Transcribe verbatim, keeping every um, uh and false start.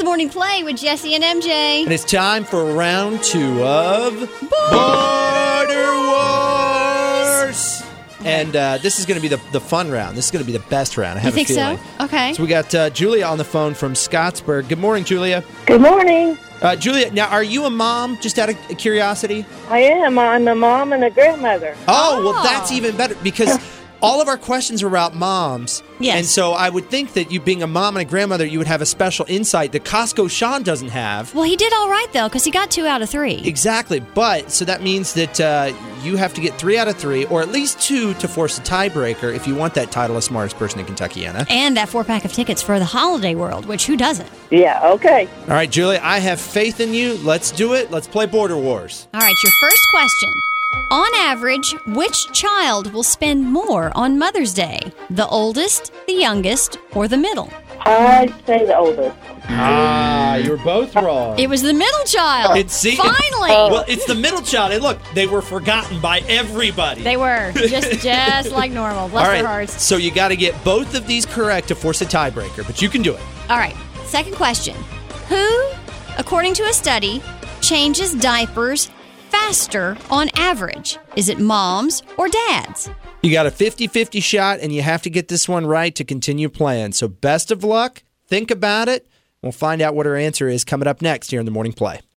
the Morning Play with Jesse and M J. And it's time for round two of Border Wars. And uh, this is going to be the, the fun round. This is going to be the best round. I have You think a feeling. so? Okay. So we got uh, Julia on the phone from Scottsburg. Good morning, Julia. Good morning. Uh, Julia, now are you a mom, just out of curiosity? I am. I'm a mom and a grandmother. Oh, well, Oh. that's even better because all of our questions are about moms. Yes. And so I would think that you being a mom and a grandmother, you would have a special insight that Costco Sean doesn't have. Well, he did all right, though, because he got two out of three. Exactly. But, so that means that uh, you have to get three out of three, or at least two to force a tiebreaker if you want that title of smartest person in Kentuckiana. And that four-pack of tickets for the Holiday World, which who doesn't? Yeah, okay. All right, Julia, I have faith in you. Let's do it. Let's play Border Wars. All right, your first question. On average, which child will spend more on Mother's Day? The oldest, the youngest, or the middle? I'd say the oldest. Ah, you were both wrong. It was the middle child. It's see, Finally. well, it's the middle child. And look, they were forgotten by everybody. They were. Just just like normal. Bless All right, their hearts. so you got to get both of these correct to force a tiebreaker, but you can do it. All right, second question. Who, according to a study, changes diapers faster on average? Is it moms or dads? You got a fifty-fifty shot, and you have to get this one right to continue playing. So best of luck. Think about it. We'll find out what her answer is coming up next here in the Morning Play.